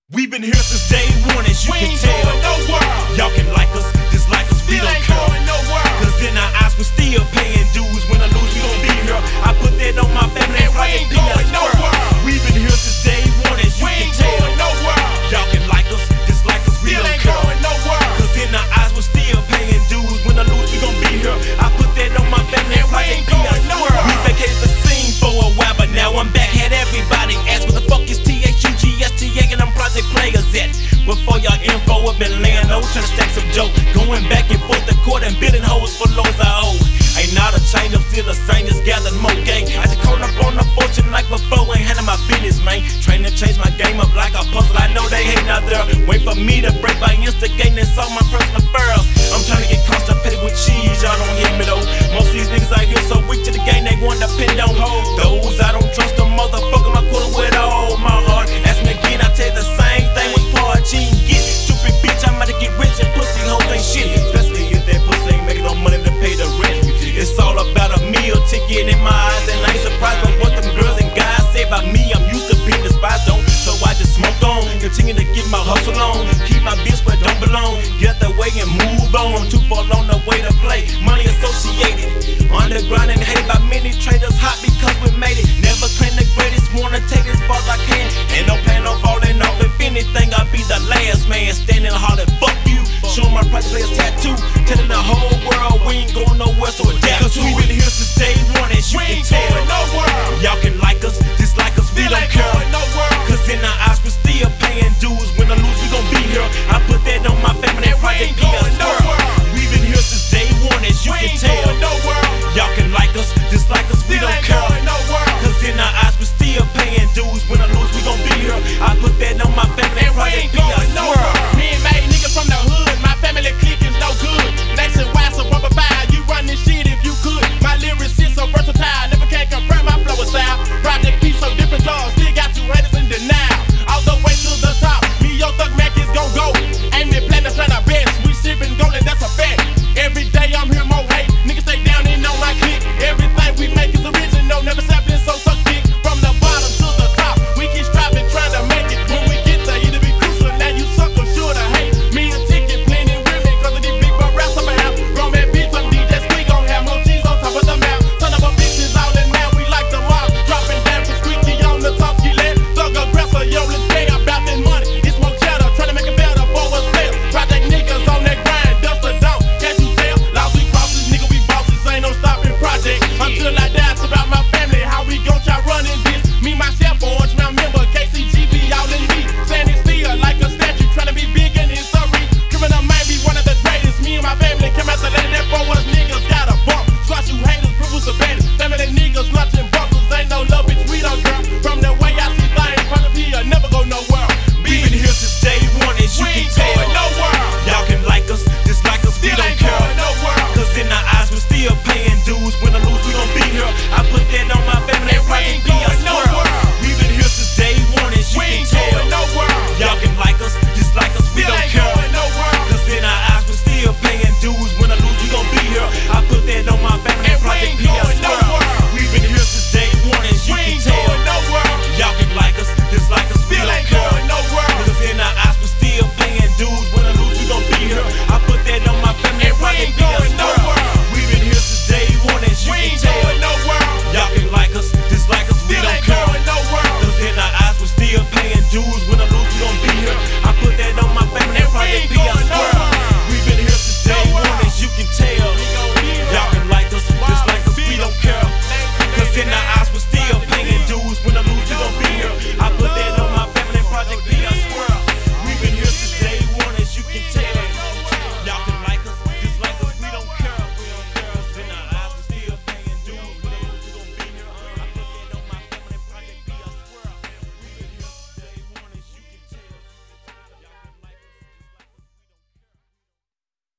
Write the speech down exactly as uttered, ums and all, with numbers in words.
We've been here since day one, as you we can ain't tell. Going nowhere. Y'all can like us, dislike us, we Still don't ain't care. going nowhere. Cause in our eyes, we're still paying dues. When I lose, we gon' be here. I put that on my family And we Project ain't P, I going swear. nowhere. We've been here since day one, as you We can ain't tell. going nowhere. Y'all can like us, dislike us, we Still don't ain't care. going nowhere. Cause in our eyes, we're still paying dues. When I lose, we gon' be here. I put that on my family And we Project ain't P, I going swear. nowhere. We vacated the scene for a while, but now I'm back. Had everybody ask, what the fuck is T H U G S T A and them Project Players at? Before y'all info, I've been laying low, trying to stack some joke. Going back and forth the court and bidding hoes for loans I owe. Ain't not a change, I'm still the same, just gathered more gang. I just caught up on the fortune like before, ain't handling my business, man. Trying to change my game up like a puzzle, I know they ain't out there. Wait for me to